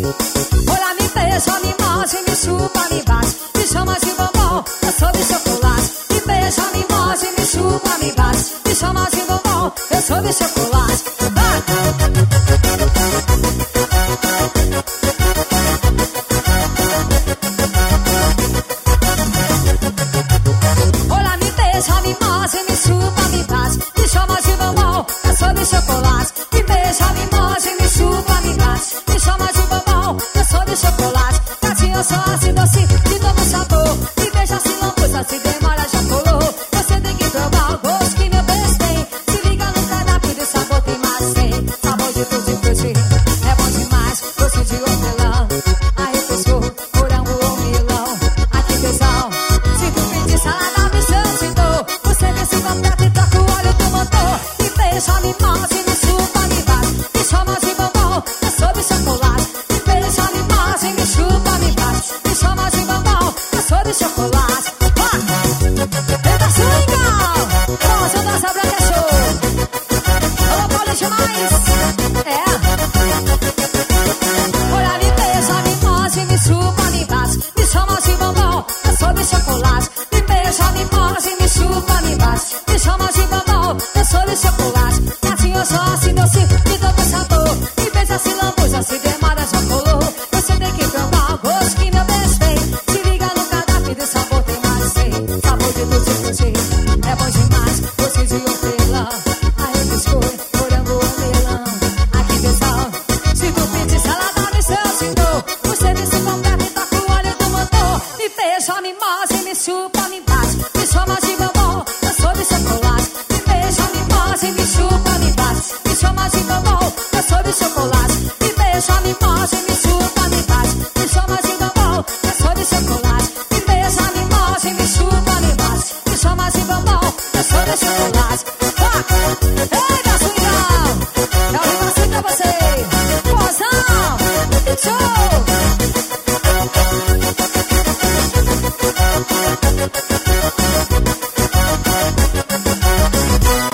Olha, me beija, me morde, me chupa, me bate, me chama de bombom, eu sou de chocolate. Me beija, me morde, me chupa, me bate, me chama de bombom, eu sou de chocolate. Olha, me beija, me morde, me chupa, me bate, me chama de bombom, eu sou de chocolate. Me beija, me morde, me chupa, me bate, me chama de bombom, eu sou de chocolate. Gatinho, eu sou assim doce, de todo sabor. Me beija assim, lambuza, se demora já colou. Você tem que provar o gosto que meu beijo tem. Se liga no cardápio de sabor, tem mais tem. Sabor de tutti frutti, é bom demais. Doce de hortelã, arrefecou, morango ou melão. Ai que tesão, se tu pedir salada, me chama de dor. Você desce completo e troca o óleo do motor. Me beija, me morde, me chupa, me bate, me chama de bombom, eu sou de chocolate. Me beija, me morde, me chupa, me bate, me chama de bombom, eu sou de chocolate. Tenta swingar, nossa, dança branca é show. Alô, Paulo demais, é. Olha, me beija, me morde, me chupa, me bate, me chama de bombom, eu sou de chocolate. Me beija, me morde, me chupa, me bate, me chama de bombom, eu sou de chocolate. Gatinho, eu sou assim doce, de todo sabor. Me beija, se lambuja, se demora já colou. Você tem que provar o gosto que meu beijo tem. Se liga no cardápio de sabor, tem mais tem. Sabor de tutti frutti, é bom demais. Doce de hortelã, arrefecou, morango ou melão. Ai que tesão, se tu pedir salada, me chama de dor. Você desce completo e toca o óleo do motor. Me beija, me morde, me chupa, me bate, me chama de bombom, eu sou de chocolate. Me beija, me morde, me chupa, me bate, me chama de bombom, eu sou de chocolate. Me beija, me morde, me chupa, me bate, me chama de bombom, eu sou de chocolate. Me beija, me morde, me chupa, me bate, me chama de bombom, eu sou de chocolate. Ei!